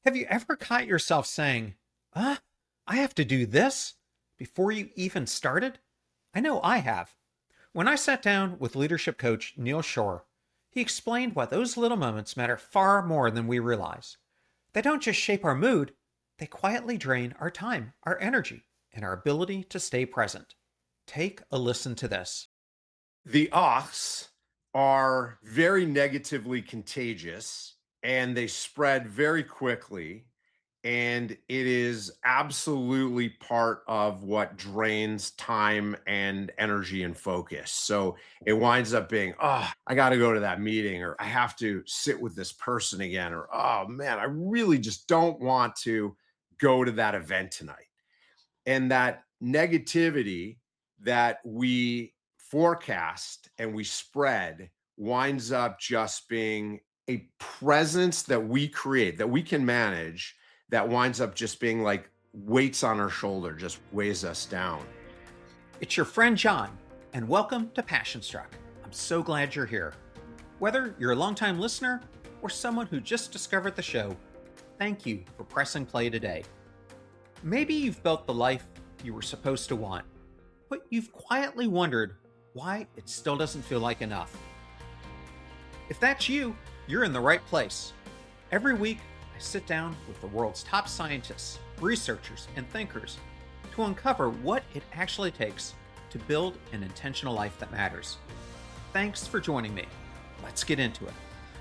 Have you ever caught yourself saying, "Ah, I have to do this," before you even started? I know I have. When I sat down with leadership coach Neil Shore, he explained why those little moments matter far more than we realize. They don't just shape our mood, they quietly drain our time, our energy, and our ability to stay present. Take a listen to this. The aughs are very negatively contagious and they spread very quickly. And it is absolutely part of what drains time and energy and focus. So it winds up being, oh, I got to go to that meeting, or I have to sit with this person again, or oh man, I really just don't want to go to that event tonight. And that negativity that we forecast and we spread winds up just being a presence that we create, that we can manage, that winds up just being like weights on our shoulder, just weighs us down. It's your friend John, and welcome to Passion Struck. I'm so glad you're here. Whether you're a longtime listener or someone who just discovered the show, thank you for pressing play today. Maybe you've built the life you were supposed to want, but you've quietly wondered why it still doesn't feel like enough. If that's you, you're in the right place. Every week, I sit down with the world's top scientists, researchers, and thinkers to uncover what it actually takes to build an intentional life that matters. Thanks for joining me. Let's get into it.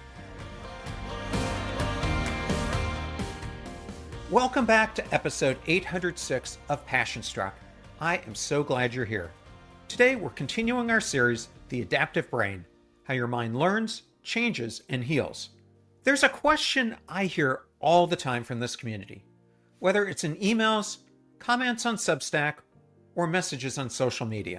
Welcome back to episode 806 of Passion Struck. I am so glad you're here. Today, we're continuing our series, The Adaptive Brain, how your mind learns, changes, and heals. There's a question I hear all the time from this community, whether it's in emails, comments on Substack, or messages on social media.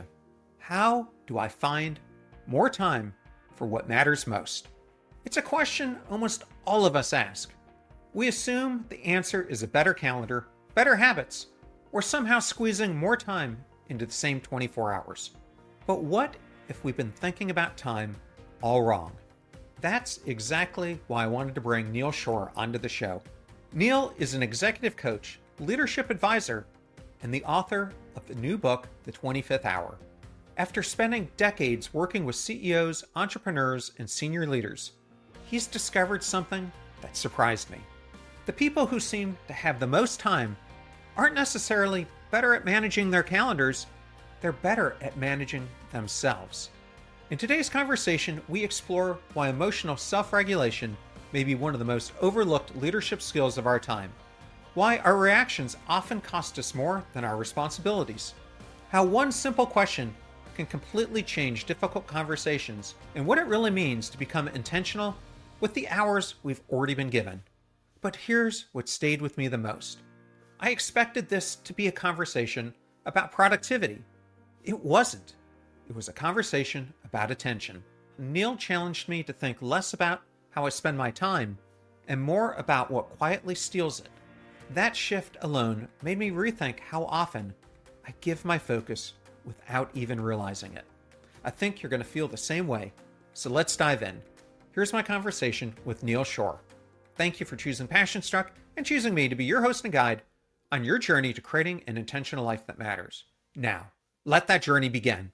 How do I find more time for what matters most? It's a question almost all of us ask. We assume the answer is a better calendar, better habits, or somehow squeezing more time into the same 24 hours. But what if we've been thinking about time all wrong? That's exactly why I wanted to bring Neil Shore onto the show. Neil is an executive coach, leadership advisor, and the author of the new book, The 25th Hour. After spending decades working with CEOs, entrepreneurs, and senior leaders, he's discovered something that surprised me. The people who seem to have the most time aren't necessarily better at managing their calendars, they're better at managing themselves. In today's conversation, we explore why emotional self-regulation may be one of the most overlooked leadership skills of our time, why our reactions often cost us more than our responsibilities, how one simple question can completely change difficult conversations, and what it really means to become intentional with the hours we've already been given. But here's what stayed with me the most. I expected this to be a conversation about productivity. It wasn't. It was a conversation about attention. Neil challenged me to think less about how I spend my time and more about what quietly steals it. That shift alone made me rethink how often I give my focus without even realizing it. I think you're going to feel the same way, so let's dive in. Here's my conversation with Neil Shore. Thank you for choosing Passion Struck and choosing me to be your host and guide on your journey to creating an intentional life that matters. Now, let that journey begin.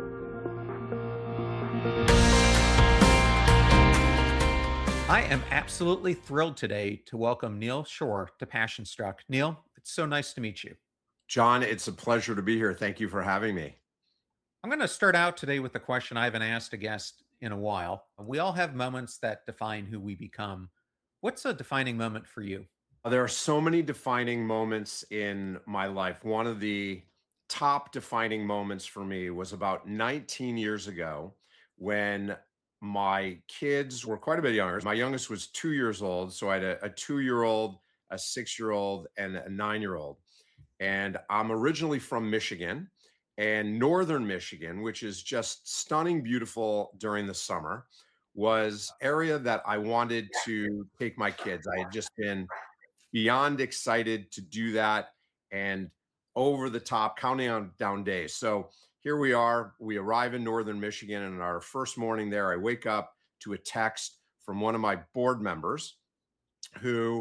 I am absolutely thrilled today to welcome Neil Shore to Passion Struck. Neil, it's so nice to meet you. John, it's a pleasure to be here. Thank you for having me. I'm going to start out today with a question I haven't asked a guest in a while. We all have moments that define who we become. What's a defining moment for you? There are so many defining moments in my life. One of the top defining moments for me was about 19 years ago when my kids were quite a bit younger. My youngest was 2 years old. So I had a 2 year old, a 6 year old, and a 9 year old. And I'm originally from Michigan and northern Michigan, which is just stunning, beautiful during the summer, was area that I wanted to take my kids. I had just been beyond excited to do that and over the top counting on down days. So here we are. We arrive in northern Michigan, and our first morning there, I wake up to a text from one of my board members who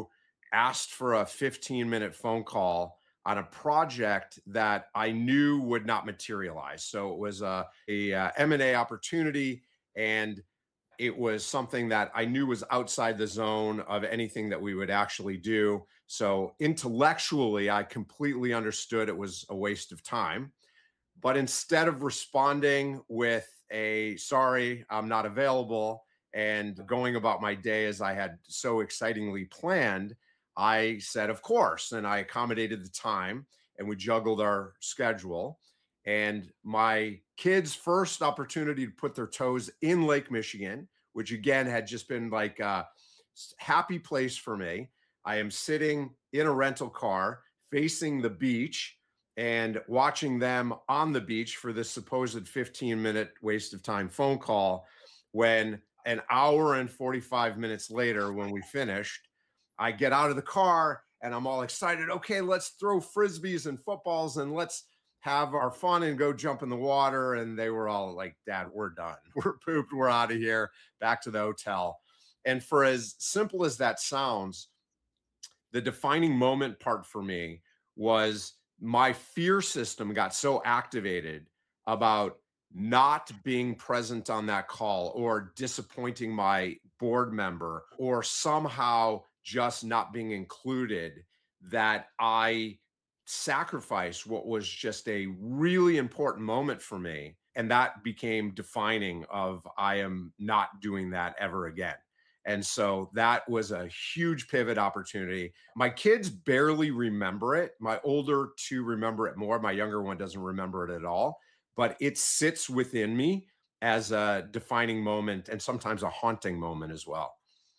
asked for a 15-minute phone call on a project that I knew would not materialize. So it was a M&A opportunity, and it was something that I knew was outside the zone of anything that we would actually do. So intellectually, I completely understood it was a waste of time. But instead of responding with a sorry, I'm not available, and going about my day as I had so excitingly planned, I said, of course. And I accommodated the time and we juggled our schedule. And my kids' first opportunity to put their toes in Lake Michigan, which again had just been like a happy place for me. I am sitting in a rental car facing the beach and watching them on the beach for this supposed 15-minute waste of time phone call, when an hour and 45 minutes later, when we finished, I get out of the car and I'm all excited. Okay, let's throw frisbees and footballs and let's have our fun and go jump in the water. And they were all like, Dad, we're done. We're pooped. We're out of here, back to the hotel. And for as simple as that sounds, the defining moment part for me was my fear system got so activated about not being present on that call or disappointing my board member or somehow just not being included, that I sacrificed what was just a really important moment for me. And that became defining of I am not doing that ever again. And so that was a huge pivot opportunity. My kids barely remember it. My older two remember it more. My younger one doesn't remember it at all, but it sits within me as a defining moment and sometimes a haunting moment as well.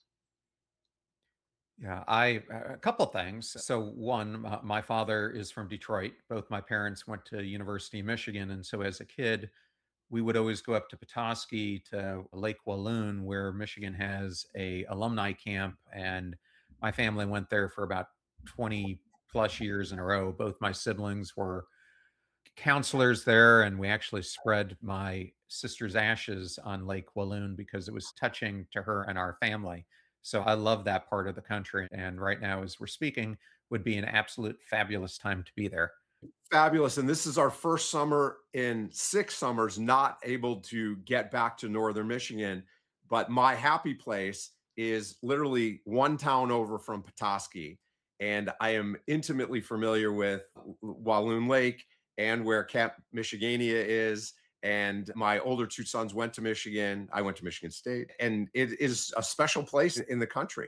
Yeah, a couple things. So one, my father is from Detroit. Both my parents went to University of Michigan, and so as a kid, we would always go up to Petoskey to Lake Walloon, where Michigan has a alumni camp, and my family went there for about 20 plus years in a row. Both my siblings were counselors there, and we actually spread my sister's ashes on Lake Walloon because it was touching to her and our family. So I love that part of the country. And right now, as we're speaking, would be an absolute fabulous time to be there. Fabulous. And this is our first summer in 6 summers not able to get back to Northern Michigan. But my happy place is literally one town over from Petoskey. And I am intimately familiar with Walloon Lake and where Camp Michigania is. And my older two sons went to Michigan. I went to Michigan State. And it is a special place in the country.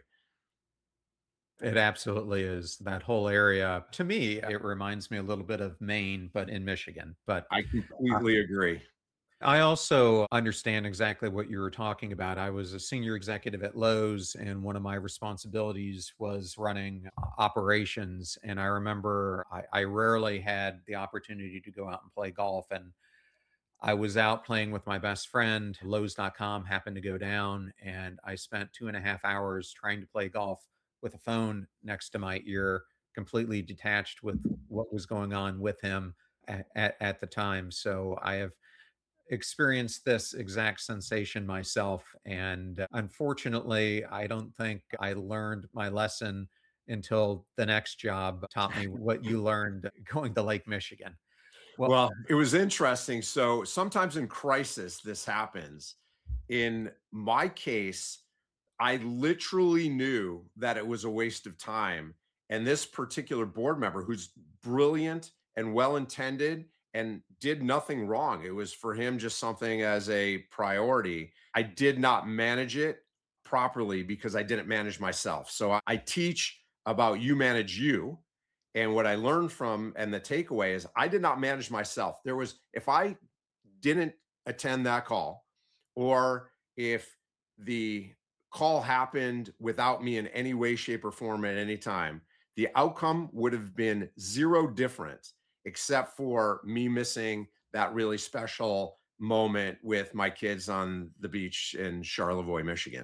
It absolutely is. That whole area, to me, it reminds me a little bit of Maine, but in Michigan. But I completely agree. I also understand exactly what you were talking about. I was a senior executive at Lowe's, and one of my responsibilities was running operations. And I remember I rarely had the opportunity to go out and play golf. And I was out playing with my best friend. Lowe's.com happened to go down, and I spent 2.5 hours trying to play golf with a phone next to my ear, completely detached with what was going on with him at the time. So I have experienced this exact sensation myself. And unfortunately, I don't think I learned my lesson until the next job taught me what you learned going to Lake Michigan. Well, Well, it was interesting. So sometimes in crisis, this happens. In my case, I literally knew that it was a waste of time. And this particular board member, who's brilliant and well intended and did nothing wrong, it was for him just something as a priority. I did not manage it properly because I didn't manage myself. So I teach about you manage you. And what I learned from and the takeaway is I did not manage myself. There was, if I didn't attend that call, or if the call happened without me in any way, shape, or form at any time, the outcome would have been zero different, except for me missing that really special moment with my kids on the beach in Charlevoix, Michigan.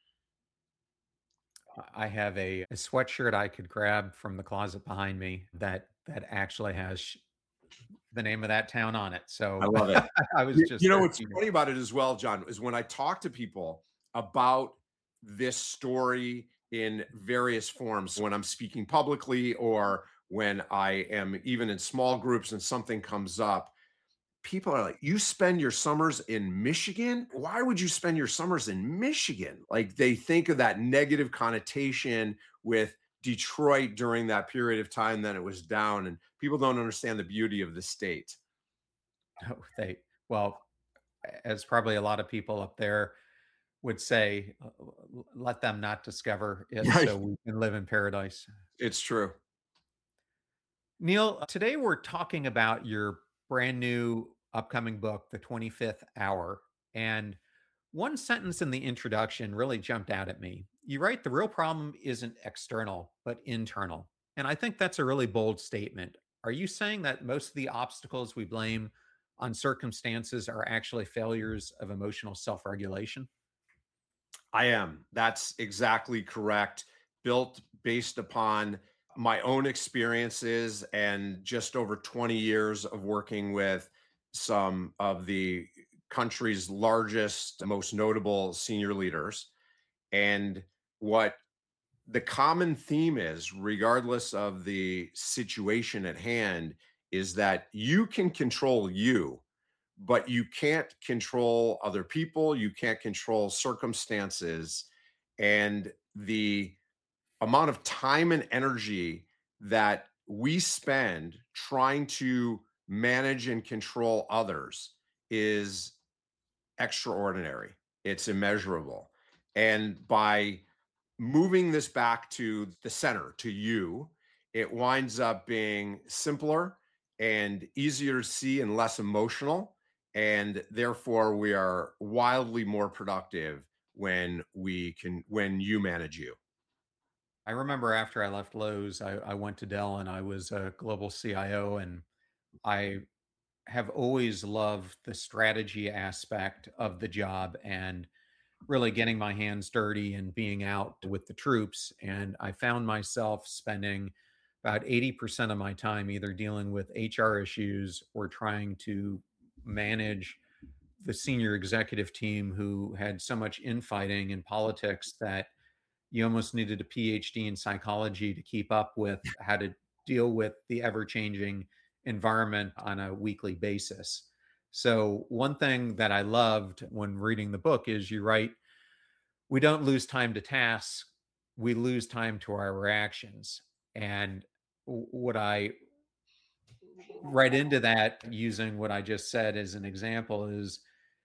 I have a sweatshirt I could grab from the closet behind me that actually has the name of that town on it. I So love it. I was You just know there. what's funny about it as well, John, is when I talk to people about this story in various forms when I'm speaking publicly or when I am even in small groups and something comes up. People are like, "You spend your summers in Michigan? Why would you spend your summers in Michigan?" Like they think of that negative connotation with Detroit during that period of time that it was down, and people don't understand the beauty of the state. Oh, well, as probably a lot of people up there would say, let them not discover it Right. so we can live in paradise. It's true. Neil, today we're talking about your brand new upcoming book, The 25th Hour. And one sentence in the introduction really jumped out at me. You write, the real problem isn't external, but internal. And I think that's a really bold statement. Are you saying that most of the obstacles we blame on circumstances are actually failures of emotional self regulation? I am. That's exactly correct. Built based upon my own experiences and just over 20 years of working with some of the country's largest, most notable senior leaders. And what the common theme is, regardless of the situation at hand, is that you can control you, but you can't control other people. You can't control circumstances. And the amount of time and energy that we spend trying to manage and control others is extraordinary. It's immeasurable. And by moving this back to the center, to you, it winds up being simpler and easier to see and less emotional. And therefore, we are wildly more productive when you manage you. I remember after I left Lowe's, I went to Dell and I was a global CIO. And I have always loved the strategy aspect of the job and really getting my hands dirty and being out with the troops. And I found myself spending about 80% of my time either dealing with HR issues or trying to manage the senior executive team who had so much infighting in politics that you almost needed a PhD in psychology to keep up with how to deal with the ever changing environment on a weekly basis. So, one thing that I loved when reading the book is you write, we don't lose time to tasks, we lose time to our reactions. And what I write into that using what I just said as an example is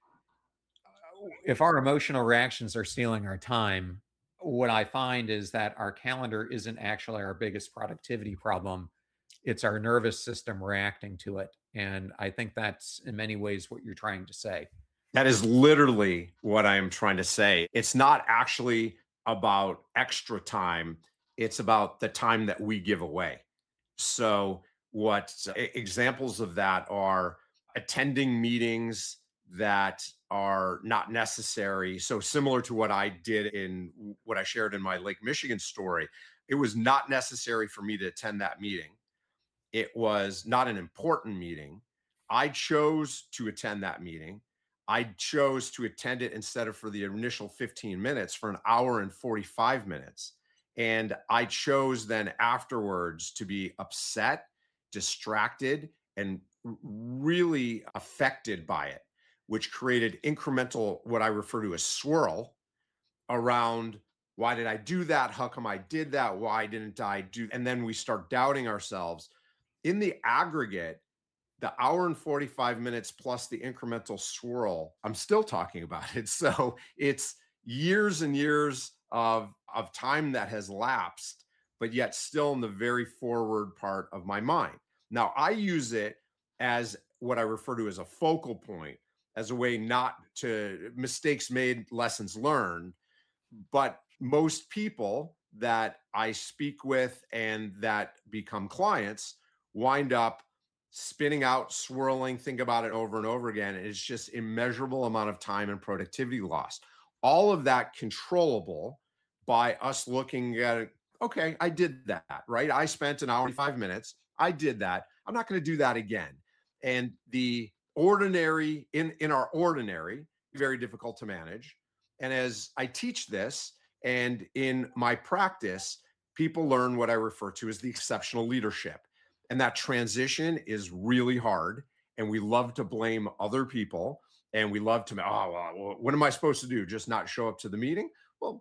if our emotional reactions are stealing our time, what I find is that our calendar isn't actually our biggest productivity problem. It's our nervous system reacting to it. And I think that's in many ways what you're trying to say. That is literally what I am trying to say. It's not actually about extra time, it's about the time that we give away. So, what examples of that are attending meetings that are not necessary. So, similar to what I did in what I shared in my Lake Michigan story, it was not necessary for me to attend that meeting. It was not an important meeting. I chose to attend that meeting. I chose to attend it instead of for the initial 15 minutes for an hour and 45 minutes. And I chose then afterwards to be upset, distracted, and really affected by it, which created incremental, what I refer to as swirl around why did I do that? How come I did that? Why didn't I do? And then we start doubting ourselves. In the aggregate, the hour and 45 minutes plus the incremental swirl, I'm still talking about it. So it's years and years of time that has lapsed, but yet still in the very forward part of my mind. Now, I use it as what I refer to as a focal point, as a way not to mistakes made, lessons learned. But most people that I speak with and that become clients wind up spinning out, swirling, think about it over and over again. And it's just immeasurable amount of time and productivity lost. All of that controllable by us looking at it. Okay, I did that, right? I spent an hour and 5 minutes. I did that. I'm not going to do that again. And the ordinary in our ordinary, very difficult to manage. And as I teach this, And in my practice, people learn what I refer to as the exceptional leadership. And that transition is really hard. And we love to blame other people. And we love to, well, what am I supposed to do? Just not show up to the meeting? Well,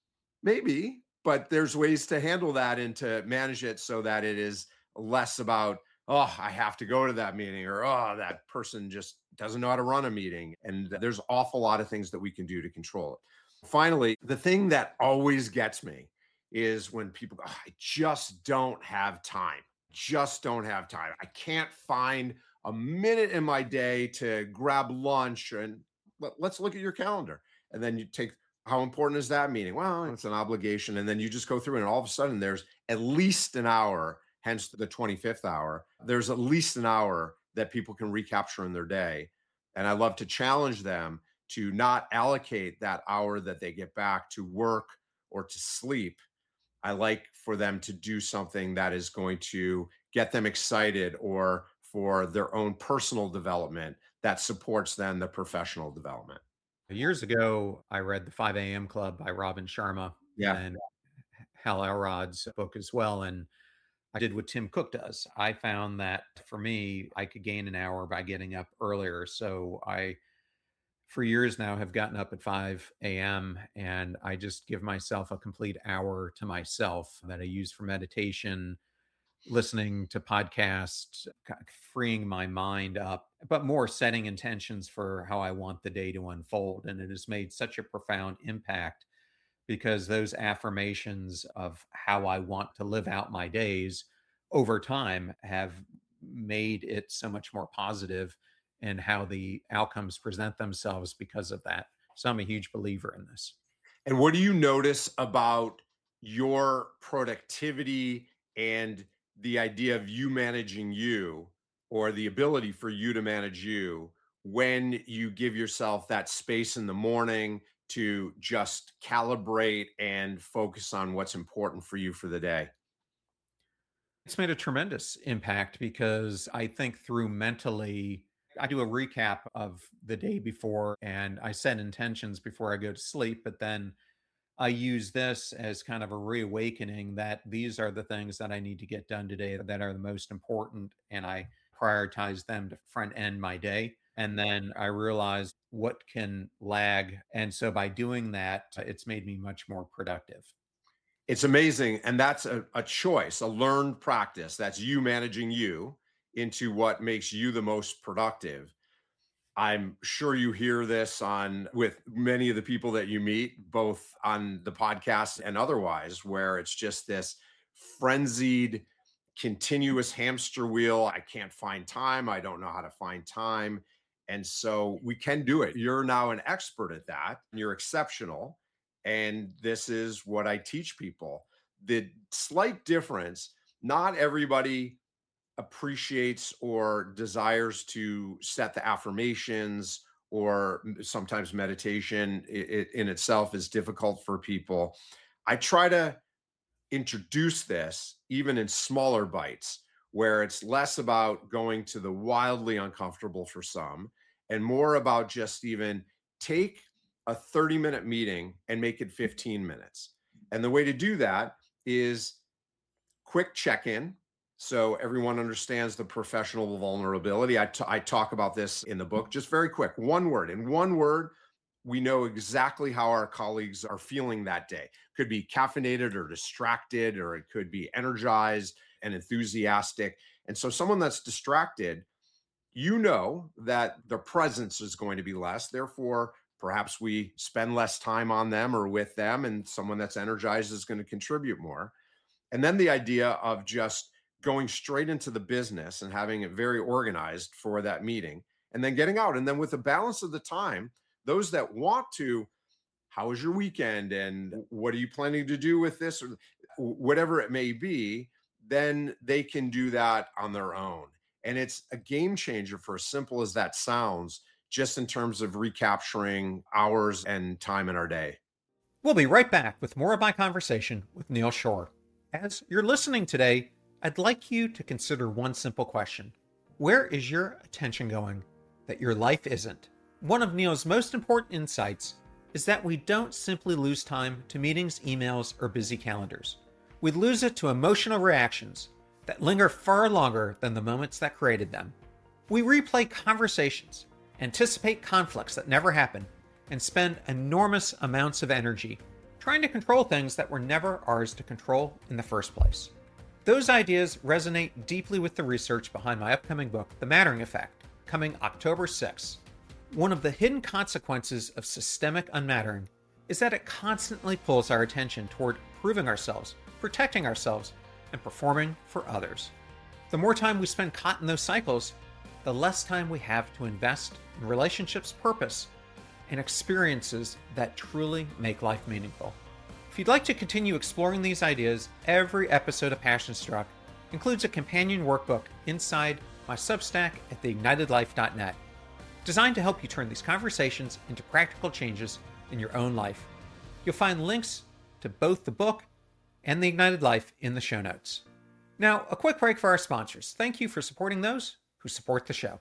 maybe, but there's ways to handle that and to manage it so that it is less about, oh, I have to go to that meeting, or oh, that person just doesn't know how to run a meeting. And there's awful lot of things that we can do to control it. Finally, the thing that always gets me is when people go, "Oh, I just don't have time. Just don't have time. I can't find a minute in my day to grab lunch." And let's look at your calendar. And then you take, how important is that meeting? Well, it's an obligation. And then you just go through, and all of a sudden there's at least an hour, hence the 25th hour. There's at least an hour that people can recapture in their day. And I love to challenge them to not allocate that hour that they get back to work or to sleep. I like for them to do something that is going to get them excited, or for their own personal development that supports then the professional development. Years ago, I read The 5 a.m. Club by Robin Sharma Yeah. and Hal Elrod's book as well. And I did what Tim Cook does. I found that for me, I could gain an hour by getting up earlier. So I, for years now, have gotten up at 5 a.m. and I just give myself a complete hour to myself that I use for meditation, listening to podcasts, freeing my mind up, but more setting intentions for how I want the day to unfold. And it has made such a profound impact because those affirmations of how I want to live out my days over time have made it so much more positive and how the outcomes present themselves because of that. So I'm a huge believer in this. And what do you notice about your productivity and the idea of you managing you, or the ability for you to manage you, when you give yourself that space in the morning to just calibrate and focus on what's important for you for the day? It's made a tremendous impact because I think through mentally, I do a recap of the day before and I set intentions before I go to sleep. But then I use this as kind of a reawakening that these are the things that I need to get done today that are the most important. And I prioritize them to front end my day. And then I realize what can lag. And so by doing that, it's made me much more productive. It's amazing. And that's a choice, a learned practice. That's you managing you into what makes you the most productive. I'm sure you hear this on with many of the people that you meet, both on the podcast and otherwise, where it's just this frenzied, continuous hamster wheel. I can't find time. I don't know how to find time. And so we can do it. You're now an expert at that. You're exceptional. And this is what I teach people. The slight difference, not everybody appreciates or desires to set the affirmations, or sometimes meditation in itself is difficult for people. I try to introduce this even in smaller bites, where it's less about going to the wildly uncomfortable for some, and more about just even take a 30-minute meeting and make it 15 minutes. And the way to do that is quick check-in, so everyone understands the professional vulnerability. I talk about this in the book, just very quick. One word. In one word, we know exactly how our colleagues are feeling that day. Could be caffeinated or distracted, or it could be energized and enthusiastic. And so someone that's distracted, you know that the presence is going to be less. Therefore, perhaps we spend less time on them or with them, and someone that's energized is going to contribute more. And then the idea of just going straight into the business and having it very organized for that meeting, and then getting out. And then with the balance of the time, those that want to, how was your weekend? And what are you planning to do with this? Or whatever it may be, then they can do that on their own. And it's a game changer, for as simple as that sounds, just in terms of recapturing hours and time in our day. We'll be right back with more of my conversation with Neal Schorr. As you're listening today, I'd like you to consider one simple question. Where is your attention going that your life isn't? One of Neal's most important insights is that we don't simply lose time to meetings, emails, or busy calendars. We lose it to emotional reactions that linger far longer than the moments that created them. We replay conversations, anticipate conflicts that never happen, and spend enormous amounts of energy trying to control things that were never ours to control in the first place. Those ideas resonate deeply with the research behind my upcoming book, The Mattering Effect, coming October 6th. One of the hidden consequences of systemic unmattering is that it constantly pulls our attention toward proving ourselves, protecting ourselves, and performing for others. The more time we spend caught in those cycles, the less time we have to invest in relationships' purpose and experiences that truly make life meaningful. If you'd like to continue exploring these ideas, every episode of Passion Struck includes a companion workbook inside my Substack at theignitedlife.net, designed to help you turn these conversations into practical changes in your own life. You'll find links to both the book and The Ignited Life in the show notes. Now, a quick break for our sponsors. Thank you for supporting those who support the show.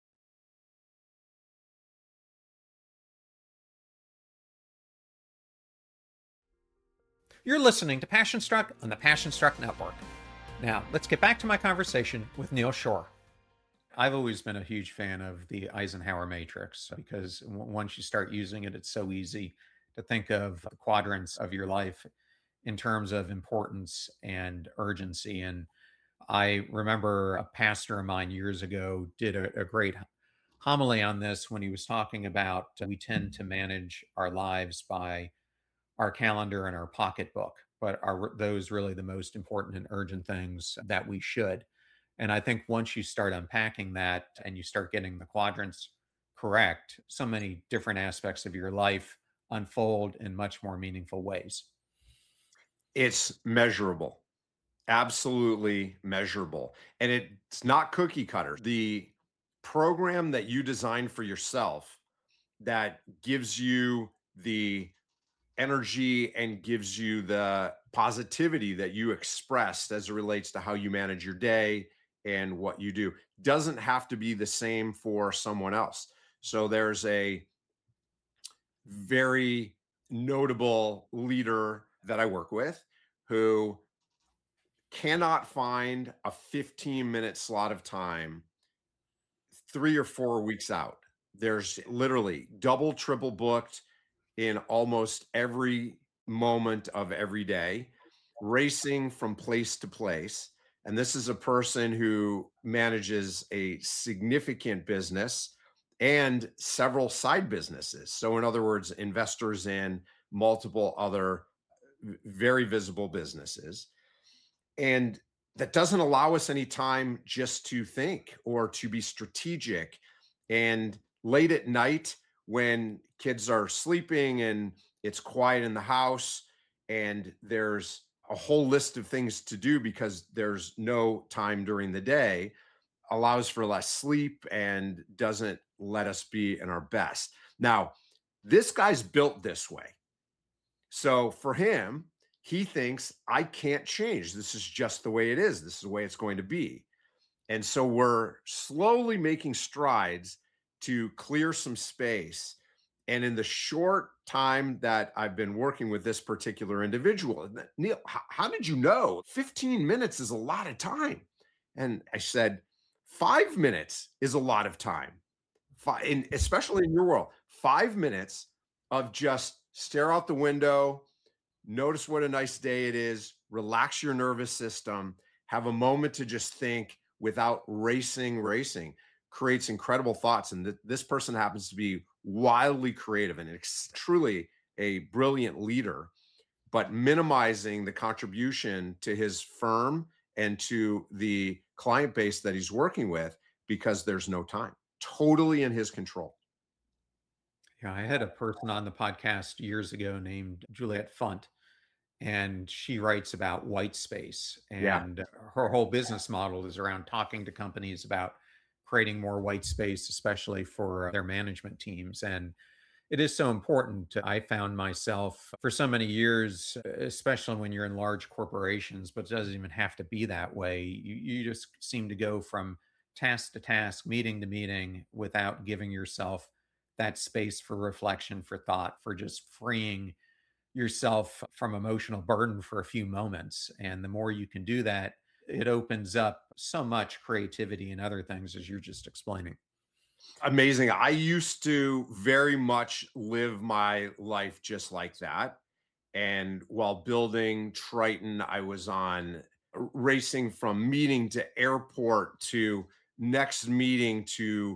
You're listening to Passion Struck on the Passion Struck Network. Now, let's get back to my conversation with Neal Schorr. I've always been a huge fan of the Eisenhower matrix because once you start using it, it's so easy to think of the quadrants of your life in terms of importance and urgency. And I remember a pastor of mine years ago did a great homily on this when he was talking about we tend to manage our lives by our calendar and our pocketbook, but are those really the most important and urgent things that we should? And I think once you start unpacking that and you start getting the quadrants correct, so many different aspects of your life unfold in much more meaningful ways. It's measurable, absolutely measurable. And it's not cookie cutter. The program that you design for yourself that gives you the energy and gives you the positivity that you expressed as it relates to how you manage your day and what you do doesn't have to be the same for someone else. So there's a very notable leader that I work with who cannot find a 15-minute slot of time 3 or 4 weeks out. There's literally double, triple booked in almost every moment of every day, racing from place to place. And this is a person who manages a significant business and several side businesses. So, in other words, investors in multiple other very visible businesses. And that doesn't allow us any time just to think or to be strategic. And late at night, when kids are sleeping and it's quiet in the house and there's a whole list of things to do because there's no time during the day, allows for less sleep and doesn't let us be in our best. Now, this guy's built this way. So for him, he thinks I can't change. This is just the way it is. This is the way it's going to be. And so we're slowly making strides to clear some space. And in the short time that I've been working with this particular individual, Neal, how did you know 15 minutes is a lot of time? And I said, 5 minutes is a lot of time. And especially in your world, 5 minutes of just stare out the window, notice what a nice day it is, relax your nervous system, have a moment to just think without racing, creates incredible thoughts. And this person happens to be wildly creative and truly a brilliant leader, but minimizing the contribution to his firm and to the client base that he's working with because there's no time. Totally in his control. Yeah, I had a person on the podcast years ago named Juliette Funt, and she writes about white space. Yeah. And her whole business model is around talking to companies about creating more white space, especially for their management teams. And it is so important. I found myself for so many years, especially when you're in large corporations, but it doesn't even have to be that way. You just seem to go from task to task, meeting to meeting without giving yourself that space for reflection, for thought, for just freeing yourself from emotional burden for a few moments. And the more you can do that, it opens up so much creativity and other things, as you're just explaining. Amazing. I used to very much live my life just like that. And while building Triton, I was on racing from meeting to airport to next meeting to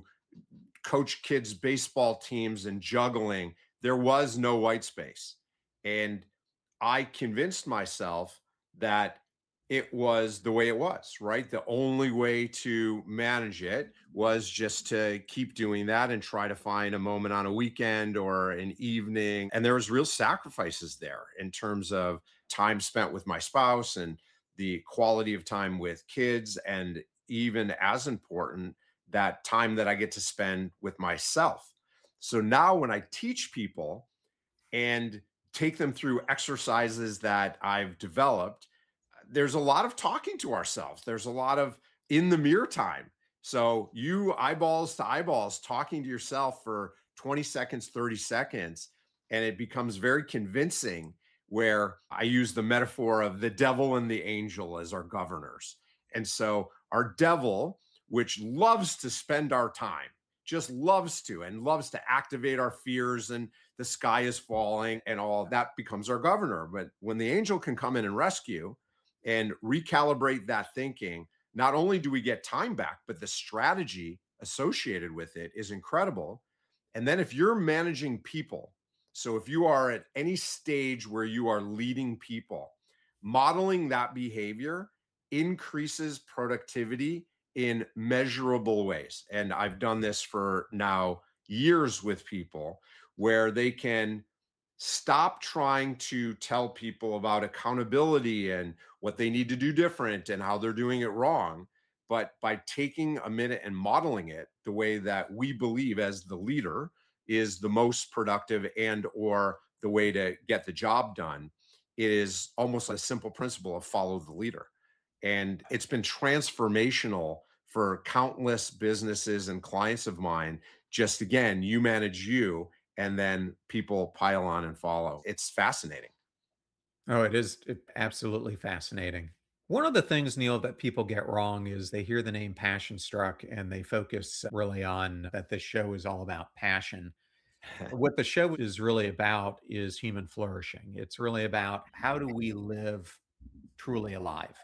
coach kids' baseball teams and juggling. There was no white space. And I convinced myself that it was the way it was, right? The only way to manage it was just to keep doing that and try to find a moment on a weekend or an evening. And there was real sacrifices there in terms of time spent with my spouse and the quality of time with kids. And even as important, that time that I get to spend with myself. So now when I teach people and take them through exercises that I've developed, there's a lot of talking to ourselves. There's a lot of in the mirror time. So you eyeballs to eyeballs talking to yourself for 20 seconds, 30 seconds, and it becomes very convincing where I use the metaphor of the devil and the angel as our governors. And so our devil, which loves to spend our time, just loves to and loves to activate our fears and the sky is falling and all that becomes our governor. But when the angel can come in and rescue and recalibrate that thinking, not only do we get time back, but the strategy associated with it is incredible. And then if you're managing people, so if you are at any stage where you are leading people, modeling that behavior increases productivity in measurable ways. And I've done this for now years with people where they can stop trying to tell people about accountability and what they need to do different and how they're doing it wrong. But by taking a minute and modeling it the way that we believe as the leader is the most productive and or the way to get the job done, it is almost a simple principle of follow the leader. And it's been transformational for countless businesses and clients of mine. Just again, you manage you, and then people pile on and follow. It's fascinating. Oh, it is absolutely fascinating. One of the things, Neil, that people get wrong is they hear the name Passion Struck and they focus really on that this show is all about passion. What the show is really about is human flourishing. It's really about how do we live truly alive.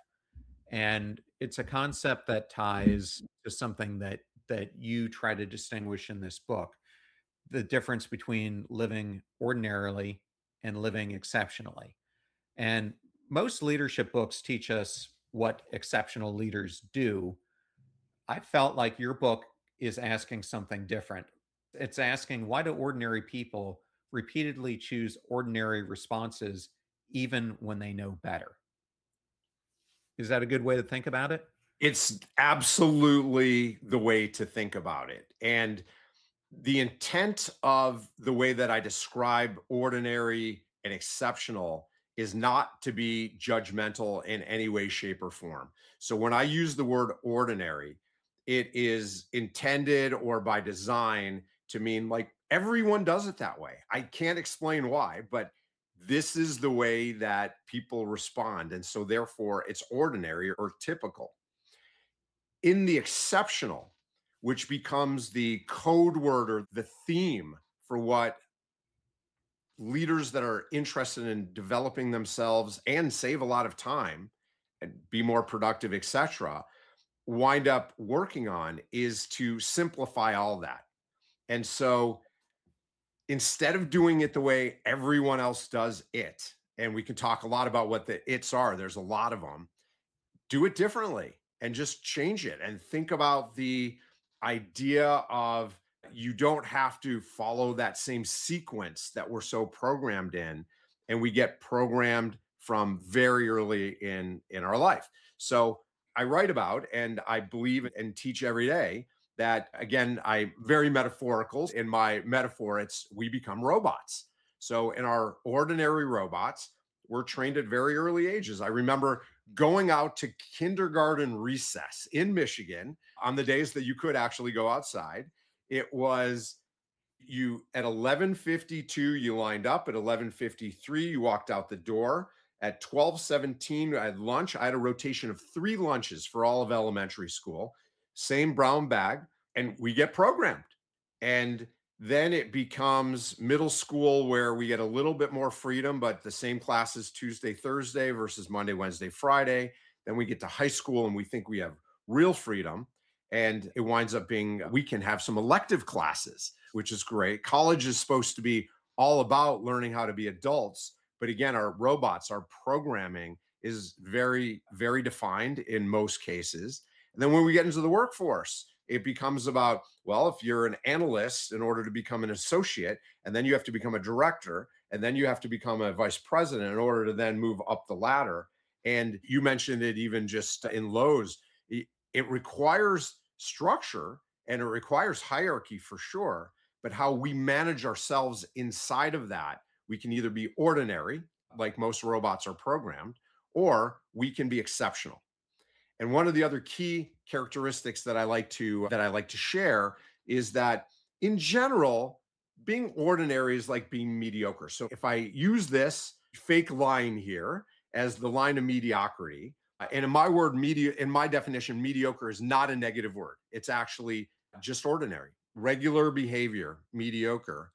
And it's a concept that ties to something that you try to distinguish in this book, the difference between living ordinarily and living exceptionally. And most leadership books teach us what exceptional leaders do. I felt like your book is asking something different. It's asking, why do ordinary people repeatedly choose ordinary responses even when they know better? Is that a good way to think about it? It's absolutely the way to think about it. And the intent of the way that I describe ordinary and exceptional is not to be judgmental in any way, shape, or form. So when I use the word ordinary, it is intended or by design to mean like everyone does it that way. I can't explain why, but this is the way that people respond. And so therefore it's ordinary or typical. In the exceptional, which becomes the code word or the theme for what leaders that are interested in developing themselves and save a lot of time and be more productive, etc., wind up working on is to simplify all that. And so instead of doing it the way everyone else does it, and we can talk a lot about what the its are, there's a lot of them, do it differently and just change it and think about the idea of you don't have to follow that same sequence that we're so programmed in and we get programmed from very early in our life. So I write about and I believe and teach every day that again I very metaphorical in my metaphor it's we become robots. So in our ordinary robots we're trained at very early ages. I remember going out to kindergarten recess in Michigan on the days that you could actually go outside. It was You at 11:52 you lined up, at 11:53 you walked out the door. At 12:17 I had lunch. I had a rotation of 3 lunches for all of elementary school. Same brown bag, and we get programmed. And then it becomes middle school where we get a little bit more freedom, but the same classes Tuesday, Thursday versus Monday, Wednesday, Friday. Then we get to high school and we think we have real freedom. And it winds up being we can have some elective classes, which is great. College is supposed to be all about learning how to be adults. But again, our robots, our programming is very, very defined in most cases. And then when we get into the workforce, it becomes about, well, if you're an analyst in order to become an associate, and then you have to become a director, and then you have to become a vice president in order to then move up the ladder. And you mentioned it even just in Lowe's, it requires structure and it requires hierarchy for sure. But how we manage ourselves inside of that, we can either be ordinary, like most robots are programmed, or we can be exceptional. And one of the other key characteristics that I like to share is that in general, being ordinary is like being mediocre. So if I use this fake line here as the line of mediocrity, and in my definition, mediocre is not a negative word. It's actually just ordinary, regular behavior, mediocre.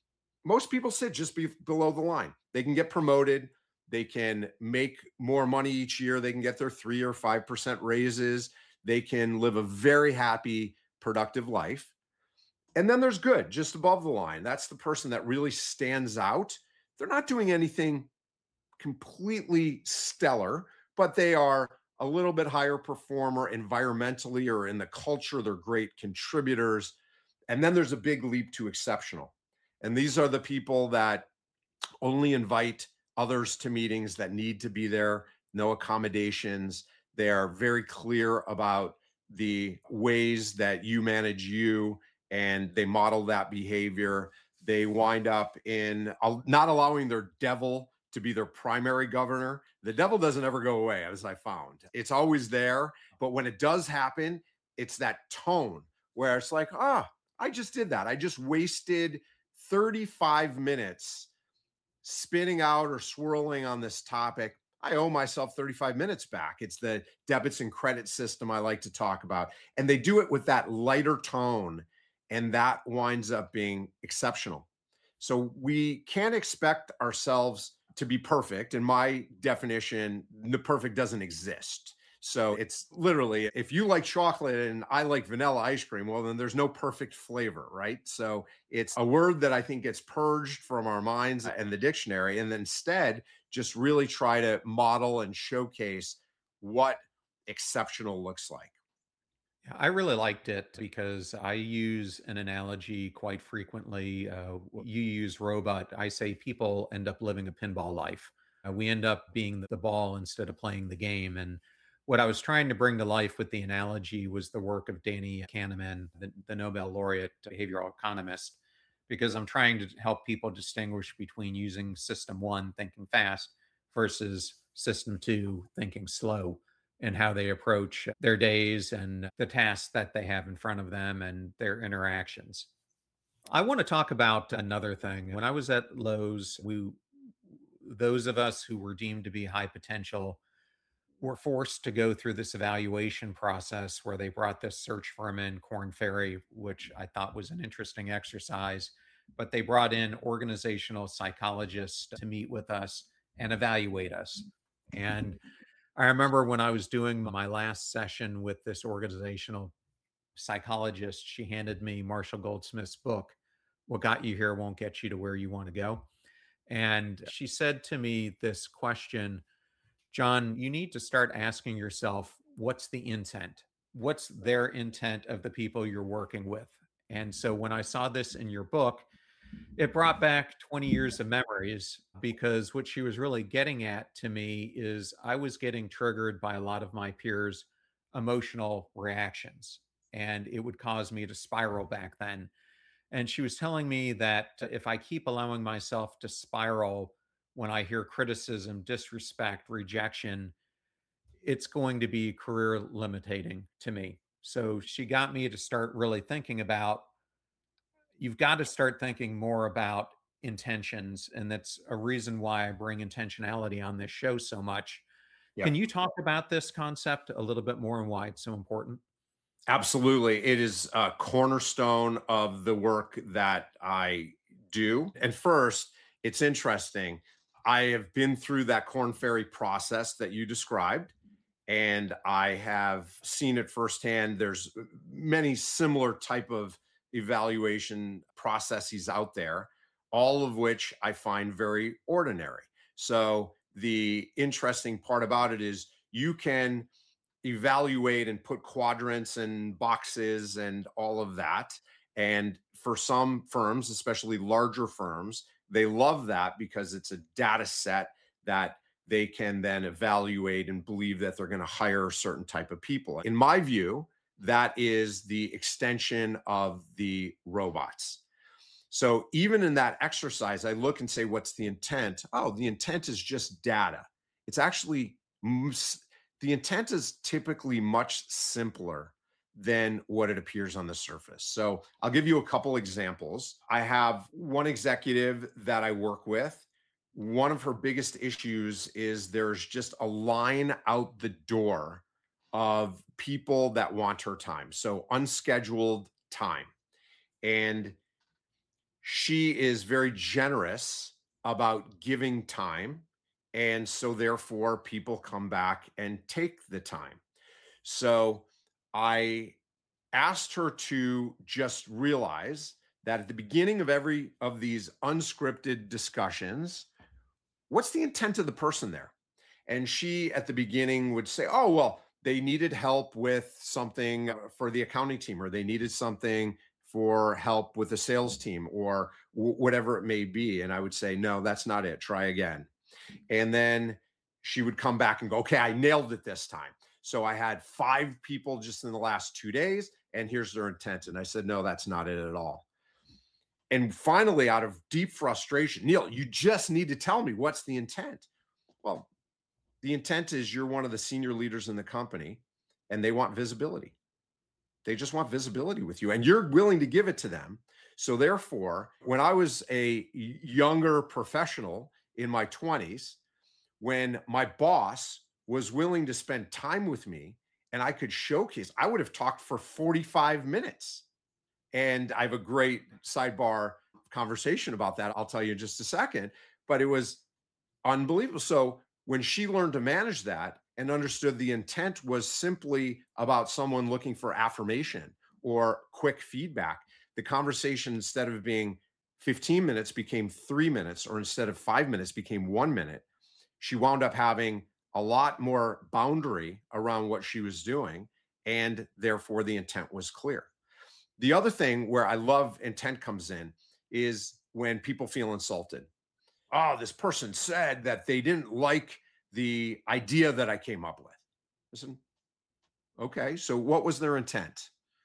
Most people sit just below the line. They can get promoted. They can make more money each year. They can get their 3 or 5% raises. They can live a very happy, productive life. And then there's good, just above the line. That's the person that really stands out. They're not doing anything completely stellar, but they are a little bit higher performer environmentally or in the culture. They're great contributors. And then there's a big leap to exceptional. And these are the people that only invite others to meetings that need to be there, no accommodations. They are very clear about the ways that you manage you, and they model that behavior. They wind up in not allowing their devil to be their primary governor. The devil doesn't ever go away, as I found. It's always there. But when it does happen, it's that tone where it's like, I just did that. I just wasted 35 minutes spinning out or swirling on this topic. I owe myself 35 minutes back. It's the debits and credit system I like to talk about. And they do it with that lighter tone, and that winds up being exceptional. So we can't expect ourselves to be perfect. In my definition, the perfect doesn't exist. So it's literally, if you like chocolate and I like vanilla ice cream, well, then there's no perfect flavor, right? So it's a word that I think gets purged from our minds and the dictionary, and then instead just really try to model and showcase what exceptional looks like. Yeah, I really liked it because I use an analogy quite frequently. You use robot. I say people end up living a pinball life. We end up being the ball instead of playing the game. And what I was trying to bring to life with the analogy was the work of Danny Kahneman, the Nobel laureate behavioral economist, because I'm trying to help people distinguish between using system one, thinking fast, versus system two, thinking slow, and how they approach their days and the tasks that they have in front of them and their interactions. I want to talk about another thing. When I was at Lowe's, those of us who were deemed to be high potential were forced to go through this evaluation process where they brought this search firm in, Korn Ferry, which I thought was an interesting exercise. But they brought in organizational psychologists to meet with us and evaluate us. And I remember when I was doing my last session with this organizational psychologist, she handed me Marshall Goldsmith's book, What Got You Here Won't Get You to Where You Want to Go. And she said to me this question, John, you need to start asking yourself, what's the intent? What's their intent of the people you're working with? And so when I saw this in your book, it brought back 20 years of memories because what she was really getting at to me is I was getting triggered by a lot of my peers' emotional reactions, and it would cause me to spiral back then. And she was telling me that if I keep allowing myself to spiral when I hear criticism, disrespect, rejection, it's going to be career limiting to me. So she got me to start really thinking about, you've got to start thinking more about intentions. And that's a reason why I bring intentionality on this show so much. Can Yep. you talk about this concept a little bit more and why it's so important? Absolutely. It is a cornerstone of the work that I do. And first, it's interesting. I have been through that Corn Ferry process that you described, and I have seen it firsthand. There's many similar type of evaluation processes out there, all of which I find very ordinary. So the interesting part about it is you can evaluate and put quadrants and boxes and all of that. And for some firms, especially larger firms, they love that because it's a data set that they can then evaluate and believe that they're going to hire a certain type of people. In my view, that is the extension of the robots. So even in that exercise, I look and say, what's the intent? Oh, the intent is just data. It's actually the intent is typically much simpler than what it appears on the surface. So I'll give you a couple examples. I have one executive that I work with. One of her biggest issues is there's just a line out the door of people that want her time. So unscheduled time. And she is very generous about giving time. And so, therefore, people come back and take the time. So, I asked her to just realize that at the beginning of every of these unscripted discussions, what's the intent of the person there? And she at the beginning would say, oh, well, they needed help with something for the accounting team, or they needed something for help with the sales team, or whatever it may be. And I would say, no, that's not it. Try again. And then she would come back and go, okay, I nailed it this time. So I had 5 people just in the last 2 days, and here's their intent. And I said, no, that's not it at all. And finally, out of deep frustration, Neil, you just need to tell me what's the intent. Well, the intent is you're one of the senior leaders in the company and they want visibility. They just want visibility with you and you're willing to give it to them. So therefore, when I was a younger professional in my 20s, when my boss was willing to spend time with me and I could showcase, I would have talked for 45 minutes. And I have a great sidebar conversation about that. I'll tell you in just a second, but it was unbelievable. So when she learned to manage that and understood the intent was simply about someone looking for affirmation or quick feedback, the conversation, instead of being 15 minutes, became 3 minutes, or instead of 5 minutes, became 1 minute. She wound up having a lot more boundary around what she was doing, and therefore the intent was clear. The other thing where I love intent comes in is when people feel insulted. Oh, this person said that they didn't like the idea that I came up with. Listen, okay, so what was their intent?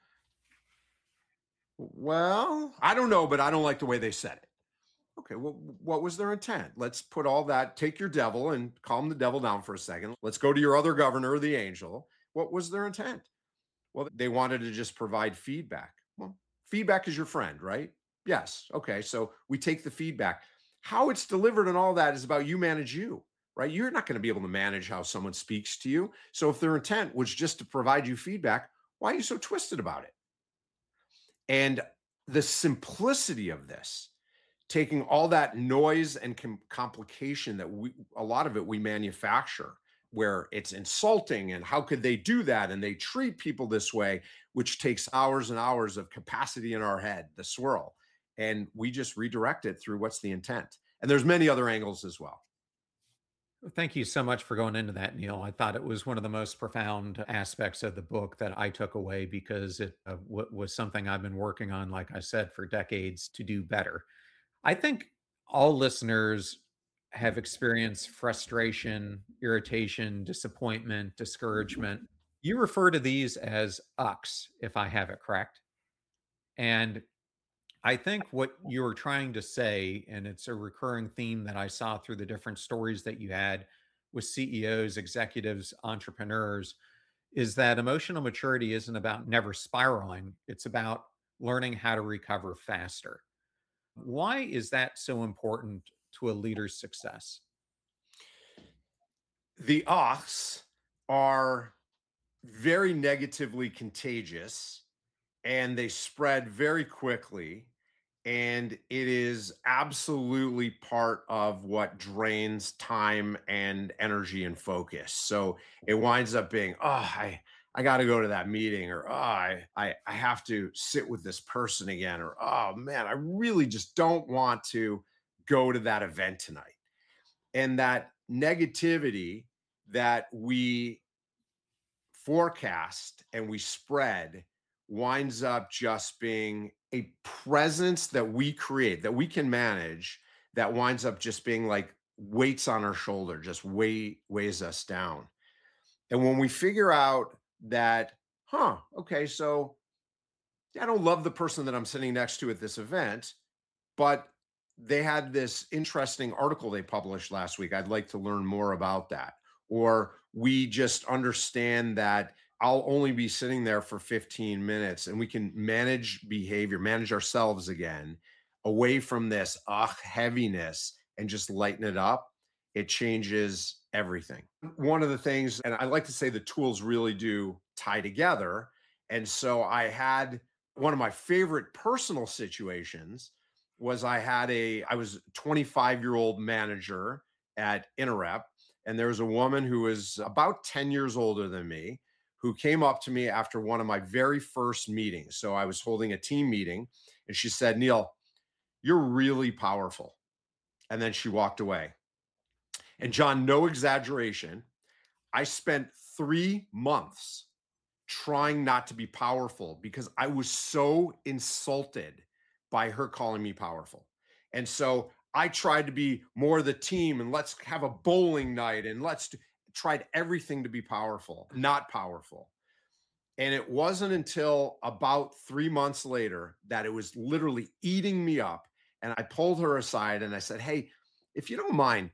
Well, I don't know, but I don't like the way they said it. Okay, well, what was their intent? Let's put all that, take your devil and calm the devil down for a second. Let's go to your other governor, the angel. What was their intent? Well, they wanted to just provide feedback. Well, feedback is your friend, right? Yes. Okay. So we take the feedback. How it's delivered and all that is about you manage you, right? You're not going to be able to manage how someone speaks to you. So if their intent was just to provide you feedback, why are you so twisted about it? And the simplicity of this, taking all that noise and complication that a lot of it we manufacture, where it's insulting and how could they do that? And they treat people this way, which takes hours and hours of capacity in our head, the swirl. And we just redirect it through what's the intent. And there's many other angles as well. Thank you so much for going into that, Neil. I thought it was one of the most profound aspects of the book that I took away because it was something I've been working on, like I said, for decades to do better. I think all listeners have experienced frustration, irritation, disappointment, discouragement. You refer to these as ucks, if I have it correct. And I think what you were trying to say, and it's a recurring theme that I saw through the different stories that you had with CEOs, executives, entrepreneurs, is that emotional maturity isn't about never spiraling. It's about learning how to recover faster. Why is that so important to a leader's success? The aughs are very negatively contagious and they spread very quickly. And it is absolutely part of what drains time and energy and focus. So it winds up being, I got to go to that meeting, or I have to sit with this person again, or oh man, I really just don't want to go to that event tonight. And that negativity that we forecast and we spread winds up just being a presence that we create, that we can manage, that winds up just being like weights on our shoulder, just weighs us down. And when we figure out that, okay, so I don't love the person that I'm sitting next to at this event, but they had this interesting article they published last week. I'd like to learn more about that. Or we just understand that I'll only be sitting there for 15 minutes and we can manage behavior, manage ourselves again away from this heaviness and just lighten it up. It changes everything. One of the things, and I like to say the tools really do tie together. And so I had one of my favorite personal situations was I was 25-year-old manager at Interep, and there was a woman who was about 10 years older than me who came up to me after one of my very first meetings. So I was holding a team meeting, and she said, "Neil, you're really powerful." And then she walked away. And John, no exaggeration, I spent 3 months trying not to be powerful because I was so insulted by her calling me powerful. And so I tried to be more the team, and let's have a bowling night, and tried everything to be powerful, not powerful. And it wasn't until about 3 months later that it was literally eating me up. And I pulled her aside and I said, "Hey, if you don't mind,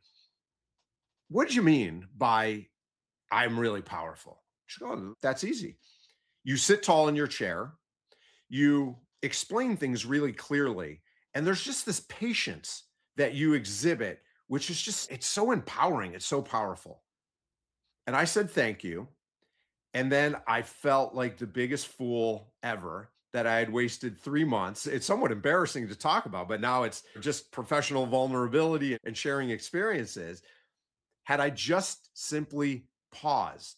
what did you mean by I'm really powerful?" She goes, "Oh, that's easy. You sit tall in your chair, you explain things really clearly, and there's just this patience that you exhibit, which is just, it's so empowering. It's so powerful." And I said, "Thank you." And then I felt like the biggest fool ever that I had wasted 3 months. It's somewhat embarrassing to talk about, but now it's just professional vulnerability and sharing experiences. Had I just simply paused,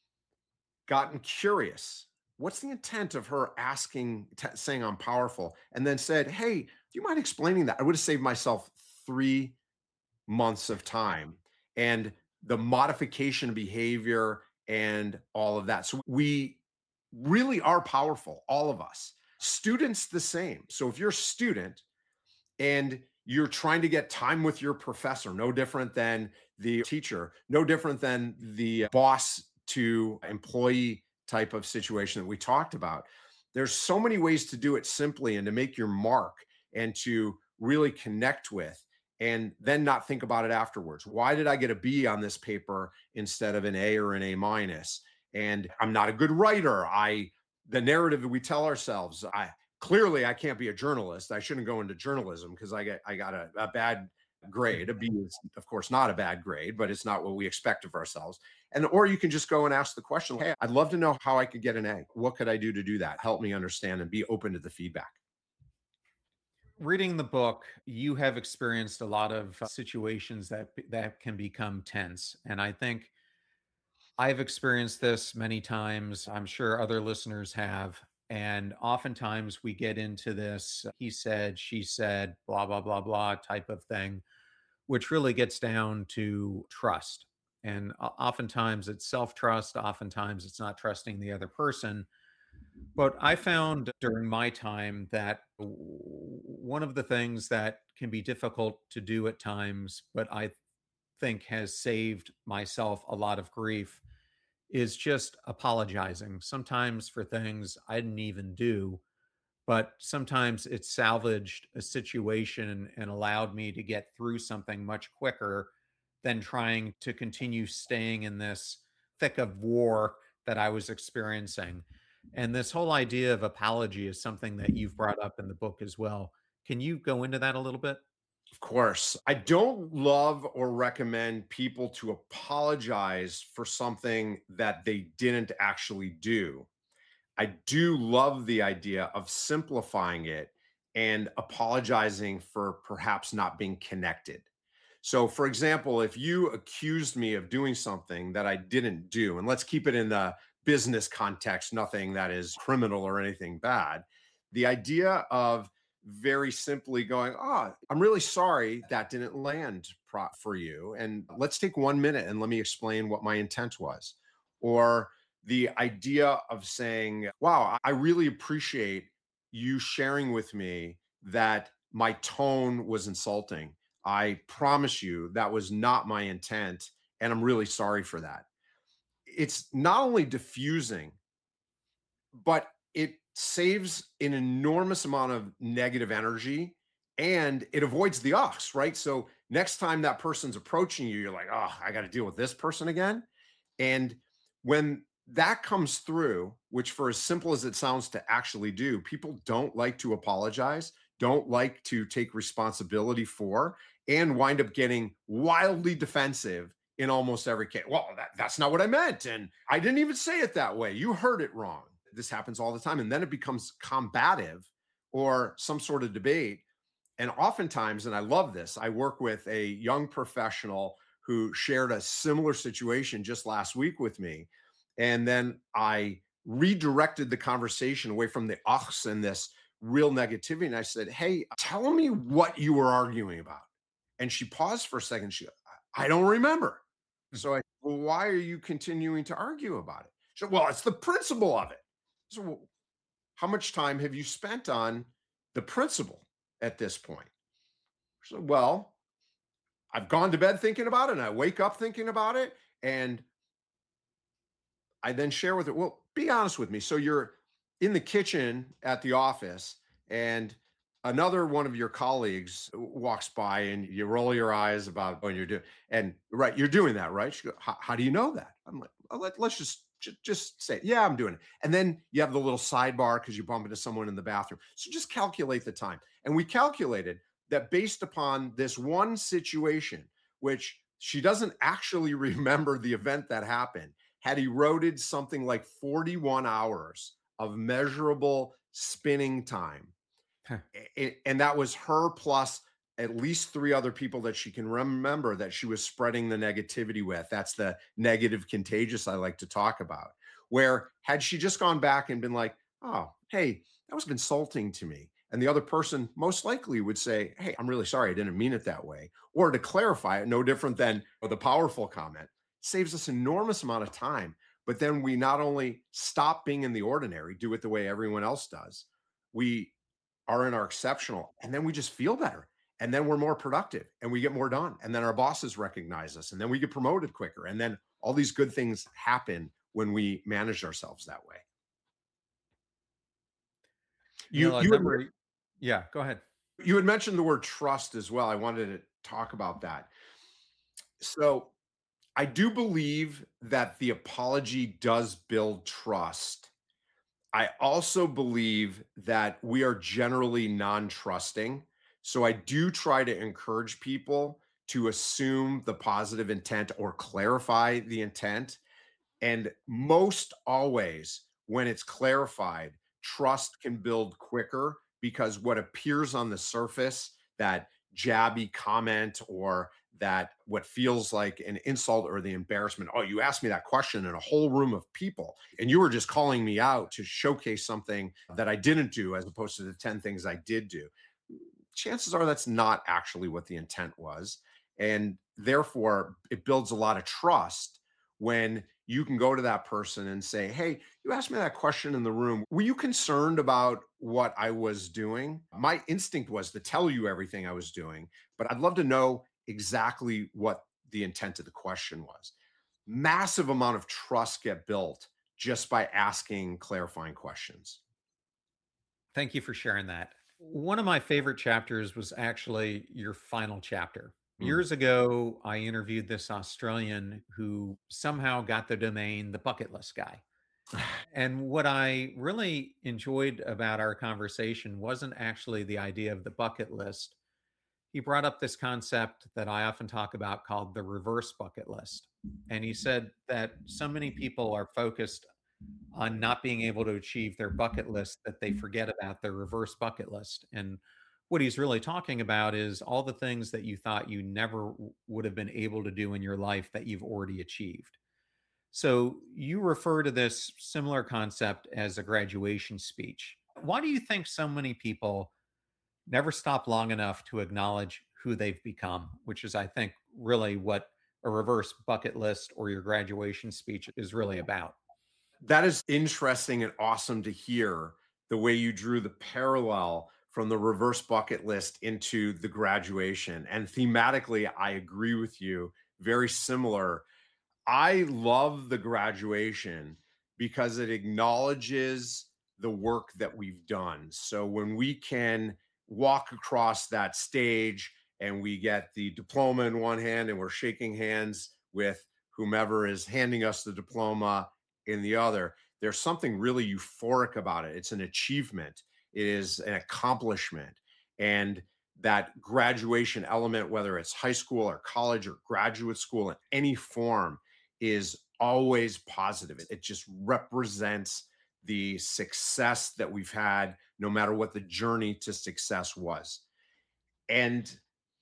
gotten curious. What's the intent of her saying I'm powerful, and then said, "Hey, do you mind explaining that?" I would have saved myself 3 months of time and the modification of behavior and all of that. So we really are powerful, all of us. Students, the same. So if you're a student and you're trying to get time with your professor, no different than the teacher, no different than the boss to employee type of situation that we talked about. There's so many ways to do it simply and to make your mark and to really connect with, and then not think about it afterwards. Why did I get a B on this paper instead of an A or an A minus? And I'm not a good writer. The narrative that we tell ourselves, clearly I can't be a journalist. I shouldn't go into journalism because I got a bad grade. A B is of course not a bad grade, but it's not what we expect of ourselves. And or you can just go and ask the question, "Hey, I'd love to know how I could get an A. What could I do that? Help me understand," and be open to the feedback. Reading the book, you have experienced a lot of situations that can become tense, and I think I've experienced this many times. I'm sure other listeners have. And oftentimes we get into this he said, she said, blah, blah, blah, blah type of thing, which really gets down to trust. And oftentimes it's self trust. Oftentimes it's not trusting the other person. But I found during my time that one of the things that can be difficult to do at times, but I think has saved myself a lot of grief, is just apologizing. Sometimes for things I didn't even do, but sometimes it salvaged a situation and allowed me to get through something much quicker than trying to continue staying in this thick of war that I was experiencing. And this whole idea of apology is something that you've brought up in the book as well. Can you go into that a little bit? Of course, I don't love or recommend people to apologize for something that they didn't actually do. I do love the idea of simplifying it and apologizing for perhaps not being connected. So, for example, if you accused me of doing something that I didn't do, and let's keep it in the business context, nothing that is criminal or anything bad, the idea of very simply going, "Oh, I'm really sorry that didn't land for you. And let's take 1 minute and let me explain what my intent was." Or the idea of saying, "Wow, I really appreciate you sharing with me that my tone was insulting. I promise you that was not my intent. And I'm really sorry for that." It's not only diffusing, but it saves an enormous amount of negative energy and it avoids the ox, right? So next time that person's approaching you, you're like, "Oh, I got to deal with this person again." And when that comes through, which for as simple as it sounds to actually do, people don't like to apologize, don't like to take responsibility for, and wind up getting wildly defensive in almost every case. "Well, that's not what I meant. And I didn't even say it that way. You heard it wrong." This happens all the time. And then it becomes combative or some sort of debate. And oftentimes, and I love this, I work with a young professional who shared a similar situation just last week with me. And then I redirected the conversation away from the uhs and this real negativity. And I said, "Hey, tell me what you were arguing about." And she paused for a second. She goes, "I don't remember." So I, "Well, why are you continuing to argue about it?" She said, "Well, it's the principle of it." So, "Well, how much time have you spent on the principle at this point?" So, "Well, I've gone to bed thinking about it and I wake up thinking about it." And I then share with her, "Well, be honest with me. So you're in the kitchen at the office and another one of your colleagues walks by and you roll your eyes about when you're doing, and right, you're doing that, right?" She goes, "How do you know that?" I'm like, "Well, let's just say, yeah, I'm doing it." And then you have the little sidebar because you bump into someone in the bathroom. So just calculate the time. And we calculated that based upon this one situation, which she doesn't actually remember the event that happened, had eroded something like 41 hours of measurable spinning time. Huh. And that was her plus at least three other people that she can remember that she was spreading the negativity with. That's the negative contagious I like to talk about. Where had she just gone back and been like, "Oh, hey, that was insulting to me." And the other person most likely would say, "Hey, I'm really sorry. I didn't mean it that way." Or to clarify it, no different than the powerful comment, saves us enormous amount of time. But then we not only stop being in the ordinary, do it the way everyone else does, we are in our exceptional, and then we just feel better. And then we're more productive and we get more done. And then our bosses recognize us and then we get promoted quicker. And then all these good things happen when we manage ourselves that way. You Neil, I you had, remember. Yeah, go ahead. you had mentioned the word trust as well. I wanted to talk about that. So I do believe that the apology does build trust. I also believe that we are generally non-trusting. So I do try to encourage people to assume the positive intent or clarify the intent. And most always, when it's clarified, trust can build quicker because what appears on the surface, that jabby comment or that what feels like an insult or the embarrassment, "Oh, you asked me that question in a whole room of people, and you were just calling me out to showcase something that I didn't do as opposed to the 10 things I did do." Chances are that's not actually what the intent was. And therefore, it builds a lot of trust when you can go to that person and say, "Hey, you asked me that question in the room. Were you concerned about what I was doing? My instinct was to tell you everything I was doing, but I'd love to know exactly what the intent of the question was." Massive amount of trust get built just by asking clarifying questions. Thank you for sharing that. One of my favorite chapters was actually your final chapter. Mm. Years ago, I interviewed this Australian who somehow got the domain the bucket list guy. And what I really enjoyed about our conversation wasn't actually the idea of the bucket list. He brought up this concept that I often talk about called the reverse bucket list. And he said that so many people are focused on not being able to achieve their bucket list that they forget about their reverse bucket list. And what he's really talking about is all the things that you thought you never would have been able to do in your life that you've already achieved. So you refer to this similar concept as a graduation speech. Why do you think so many people never stop long enough to acknowledge who they've become, which is, I think, really what a reverse bucket list or your graduation speech is really about? That is interesting and awesome to hear the way you drew the parallel from the reverse bucket list into the graduation. And thematically, I agree with you. Very similar. I love the graduation because it acknowledges the work that we've done. So when we can walk across that stage and we get the diploma in one hand and we're shaking hands with whomever is handing us the diploma in the other, there's something really euphoric about it. It's an achievement, it is an accomplishment. And that graduation element, whether it's high school or college or graduate school in any form, is always positive. It just represents the success that we've had, no matter what the journey to success was. And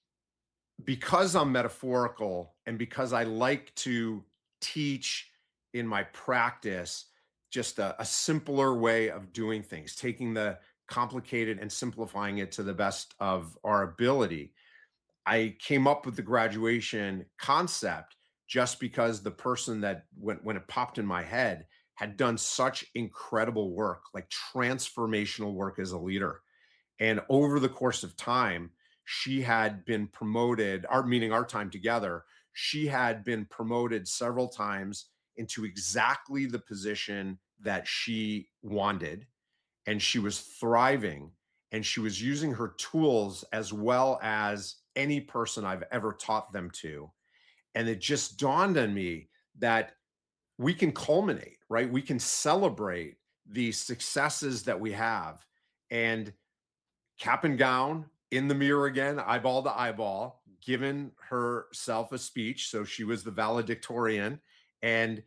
because I'm metaphorical and because I like to teach in my practice just a simpler way of doing things, taking the complicated and simplifying it to the best of our ability, I came up with the graduation concept just because the person that when it popped in my head had done such incredible work, like transformational work as a leader. And over the course of time, she had been promoted, our meaning our time together, she had been promoted several times into exactly the position that she wanted, and she was thriving, and she was using her tools as well as any person I've ever taught them to. And it just dawned on me that we can culminate, right? We can celebrate the successes that we have, and cap and gown in the mirror again, eyeball to eyeball, given herself a speech. So she was the valedictorian. And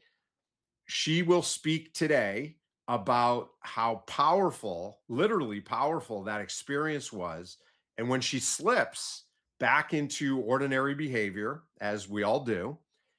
she will speak today about how powerful, literally powerful, that experience was. And when she slips back into ordinary behavior, as we all do,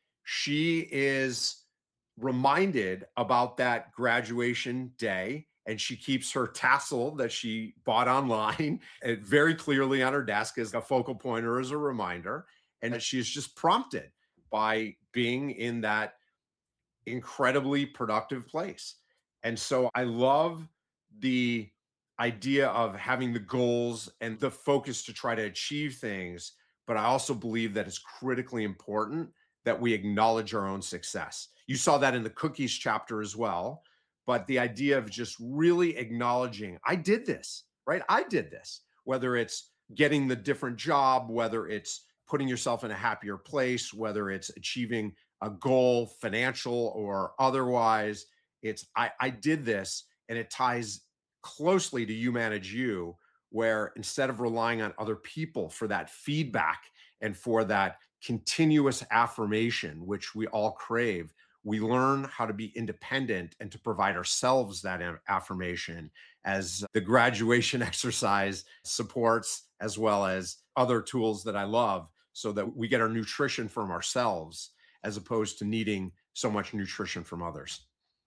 she is reminded about that graduation day, and she keeps her tassel that she bought online and very clearly on her desk as a focal point or as a reminder. And she's just prompted by being in that incredibly productive place. And so I love the idea of having the goals and the focus to try to achieve things. But I also believe that it's critically important that we acknowledge our own success. You saw that in the cookies chapter as well. But the idea of just really acknowledging, I did this, right? I did this, whether it's getting the different job, whether it's putting yourself in a happier place, whether it's achieving a goal, financial or otherwise. It's I did this, and it ties closely to you manage you, where instead of relying on other people for that feedback and for that continuous affirmation, which we all crave, we learn how to be independent and to provide ourselves that affirmation, as the graduation exercise supports, as well as other tools that I love, so that we get our nutrition from ourselves as opposed to needing so much nutrition from others.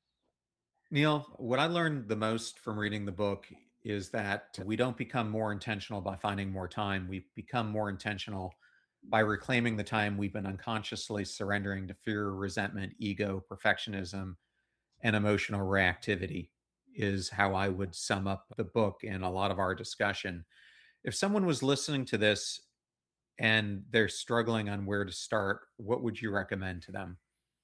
Neil, what I learned the most from reading the book is that we don't become more intentional by finding more time. We become more intentional by reclaiming the time we've been unconsciously surrendering to fear, resentment, ego, perfectionism, and emotional reactivity, is how I would sum up the book and a lot of our discussion. If someone was listening to this and they're struggling on where to start, what would you recommend to them?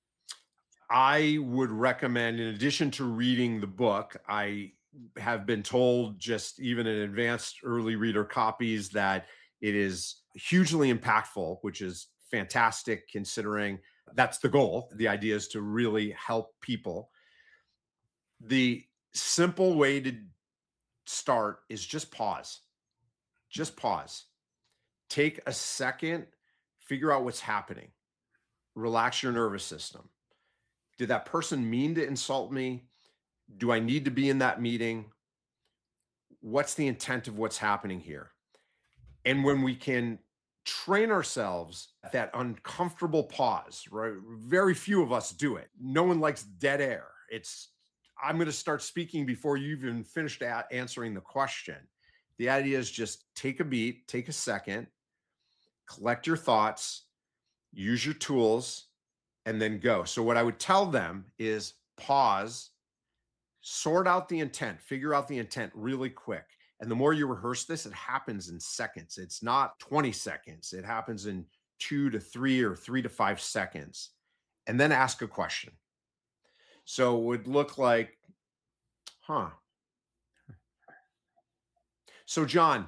I would recommend, in addition to reading the book, I have been told just even in advanced early reader copies that it is hugely impactful, which is fantastic considering that's the goal. The idea is to really help people. The simple way to start is just pause. Just pause. Take a second, figure out what's happening. Relax your nervous system. Did that person mean to insult me? Do I need to be in that meeting? What's the intent of what's happening here? And when we can train ourselves at that uncomfortable pause, right? Very few of us do it. No one likes dead air. I'm going to start speaking before you even finished answering the question. The idea is just take a beat, take a second, collect your thoughts, use your tools, and then go. So what I would tell them is pause, sort out the intent, figure out the intent really quick. And the more you rehearse this, it happens in seconds. It's not 20 seconds. It happens in 2 to 3 or 3 to 5 seconds. And then ask a question. So it would look like, So John,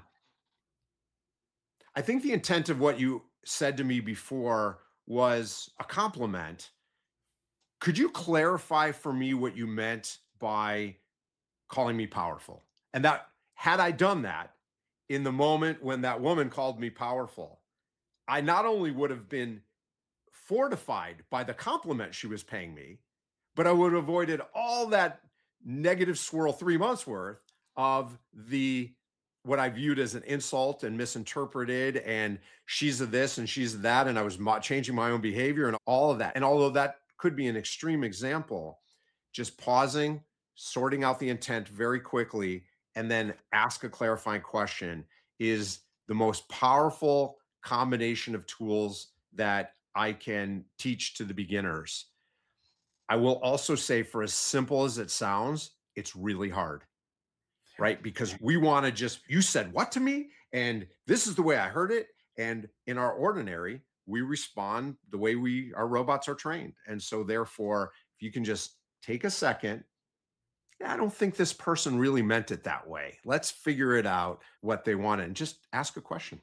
I think the intent of what you said to me before was a compliment. Could you clarify for me what you meant by calling me powerful? And that, had I done that in the moment when that woman called me powerful, I not only would have been fortified by the compliment she was paying me, but I would have avoided all that negative swirl 3 months worth of what I viewed as an insult and misinterpreted, and she's a this and she's that, and I was changing my own behavior and all of that. And although that could be an extreme example, just pausing, sorting out the intent very quickly, and then ask a clarifying question is the most powerful combination of tools that I can teach to the beginners. I will also say, for as simple as it sounds, it's really hard, right? Because we want to just, you said what to me? And this is the way I heard it. And in our ordinary, we respond the way our robots are trained. And so therefore, if you can just take a second, I don't think this person really meant it that way. Let's figure it out what they wanted and just ask a question.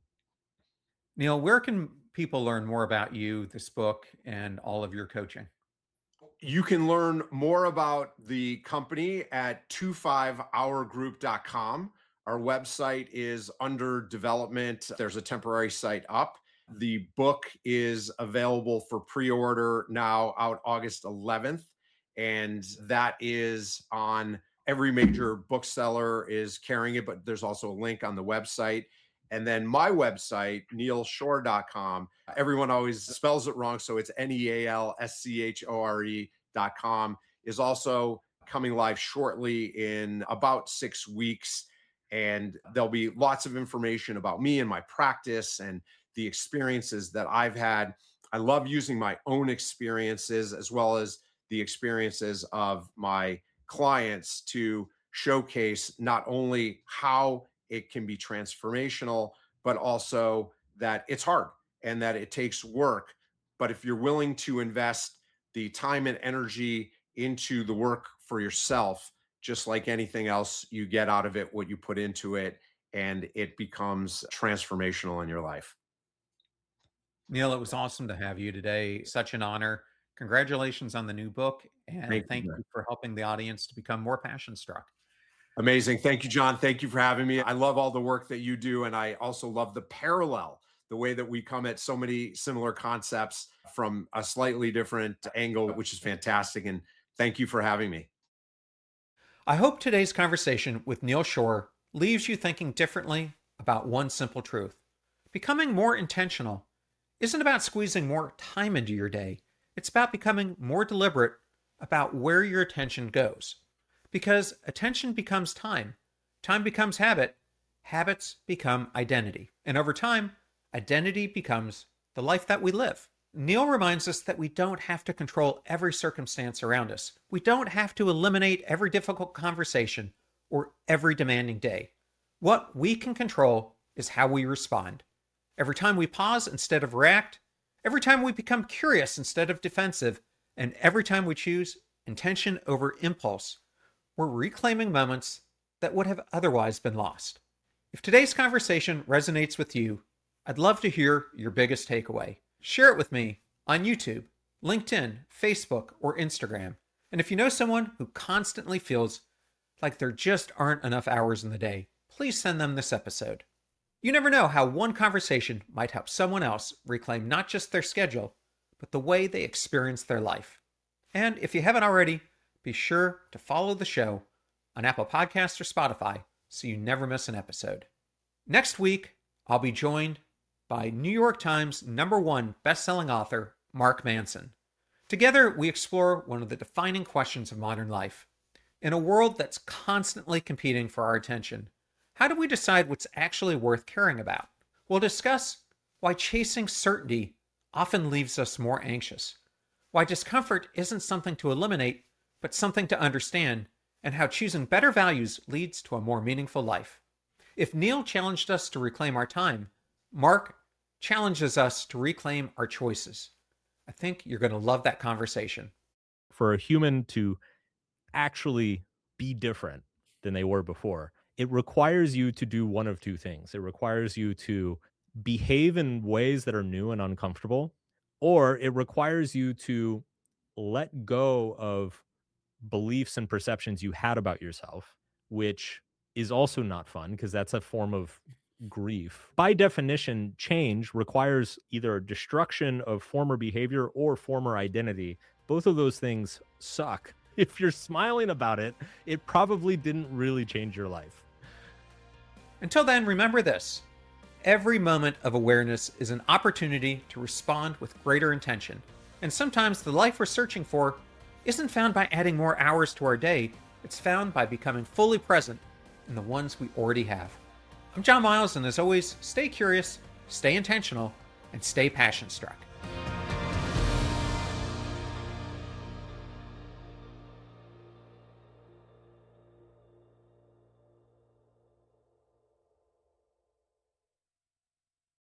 Neil, where can people learn more about you, this book, and all of your coaching? You can learn more about the company at 25hourgroup.com. Our website is under development. There's a temporary site up. The book is available for pre-order now, out August 11th. And that is on every major bookseller is carrying it, but there's also a link on the website. And then my website, nealschore.com. Everyone always spells it wrong, so it's NEALSCHORE.com, is also coming live shortly in about 6 weeks. And there'll be lots of information about me and my practice and the experiences that I've had. I love using my own experiences as well as the experiences of my clients to showcase not only how it can be transformational, but also that it's hard and that it takes work. But if you're willing to invest the time and energy into the work for yourself, just like anything else, you get out of it what you put into it, and it becomes transformational in your life. Neil, it was awesome to have you today. Such an honor. Congratulations on the new book, and thank you for helping the audience to become more passion struck. Amazing. Thank you, John. Thank you for having me. I love all the work that you do, and I also love the way that we come at so many similar concepts from a slightly different angle, which is fantastic. And thank you for having me. I hope today's conversation with Neal Schorr leaves you thinking differently about one simple truth. Becoming more intentional isn't about squeezing more time into your day. It's about becoming more deliberate about where your attention goes. Because attention becomes time. Time becomes habit. Habits become identity. And over time, identity becomes the life that we live. Neal reminds us that we don't have to control every circumstance around us. We don't have to eliminate every difficult conversation or every demanding day. What we can control is how we respond. Every time we pause instead of react, every time we become curious instead of defensive, and every time we choose intention over impulse, we're reclaiming moments that would have otherwise been lost. If today's conversation resonates with you, I'd love to hear your biggest takeaway. Share it with me on YouTube, LinkedIn, Facebook, or Instagram. And if you know someone who constantly feels like there just aren't enough hours in the day, please send them this episode. You never know how one conversation might help someone else reclaim not just their schedule, but the way they experience their life. And if you haven't already, be sure to follow the show on Apple Podcasts or Spotify so you never miss an episode. Next week, I'll be joined by New York Times #1 best-selling author, Mark Manson. Together, we explore one of the defining questions of modern life. In a world that's constantly competing for our attention, how do we decide what's actually worth caring about? We'll discuss why chasing certainty often leaves us more anxious, why discomfort isn't something to eliminate, but something to understand, and how choosing better values leads to a more meaningful life. If Neil challenged us to reclaim our time, Mark challenges us to reclaim our choices. I think you're going to love that conversation. For a human to actually be different than they were before, it requires you to do one of two things. It requires you to behave in ways that are new and uncomfortable, or it requires you to let go of beliefs and perceptions you had about yourself, which is also not fun because that's a form of grief. By definition, change requires either a destruction of former behavior or former identity. Both of those things suck. If you're smiling about it, it probably didn't really change your life. Until then, remember this. Every moment of awareness is an opportunity to respond with greater intention. And sometimes the life we're searching for isn't found by adding more hours to our day. It's found by becoming fully present in the ones we already have. I'm John Miles, and as always, stay curious, stay intentional, and stay passion-struck.